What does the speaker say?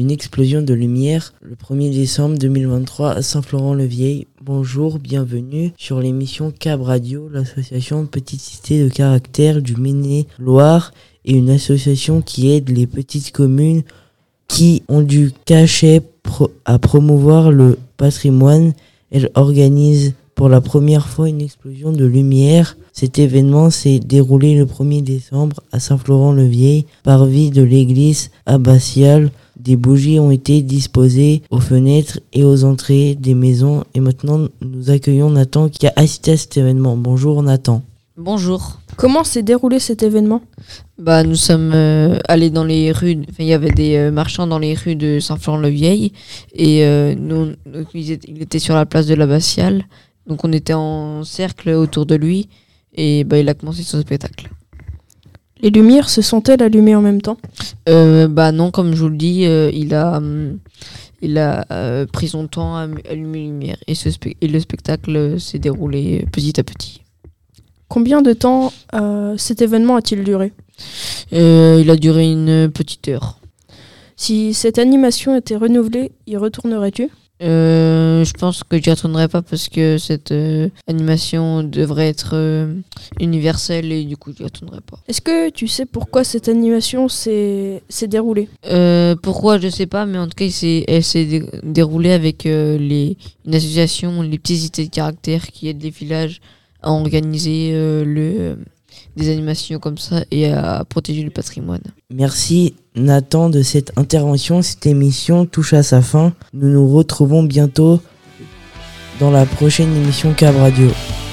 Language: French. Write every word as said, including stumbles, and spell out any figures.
une explosion de lumière le premier décembre deux mille vingt-trois à Saint-Florent-le-Vieil. Bonjour, bienvenue sur l'émission C A B Radio, l'association Petite Cité de Caractère du Maine-et-Loire est une association qui aide les petites communes qui ont du cachet pro- à promouvoir le patrimoine. Elle organise pour la première fois une explosion de lumière. Cet événement s'est déroulé le premier décembre à Saint-Florent-le-Vieil, parvis de l'église abbatiale. Des bougies ont été disposées aux fenêtres et aux entrées des maisons. Et maintenant, nous accueillons Nathan qui a assisté à cet événement. Bonjour Nathan. Bonjour. Comment s'est déroulé cet événement ? Bah, nous sommes euh, allés dans les rues, enfin, il y avait des euh, marchands dans les rues de Saint-Florent-le-Vieil et euh, nous, nous, il était- il était sur la place de l'Abbatiale, donc on était en cercle autour de lui et bah, il a commencé son spectacle. Les lumières se sont-elles allumées en même temps ? Euh, bah non, comme je vous le dis, euh, il a, hum, il a euh, pris son temps à allu- allumer les lumières et, ce spe- et le spectacle euh, s'est déroulé petit à petit. Combien de temps euh, cet événement a-t-il duré ? Euh, il a duré une petite heure. Si cette animation était renouvelée, y retournerais-tu ? Euh, je pense que j'y retournerai pas parce que cette euh, animation devrait être euh, universelle et du coup j'y retournerai pas. Est-ce que tu sais pourquoi cette animation s'est, s'est déroulée ? Euh, pourquoi je sais pas, mais en tout cas il s'est- elle s'est dé- déroulée avec euh, les, une association, les petites cités de caractère qui aident les villages à organiser euh, le, euh, des animations comme ça et à protéger le patrimoine. Merci Nathan de cette intervention. Cette émission touche à sa fin. Nous nous retrouvons bientôt dans la prochaine émission C A B Radio.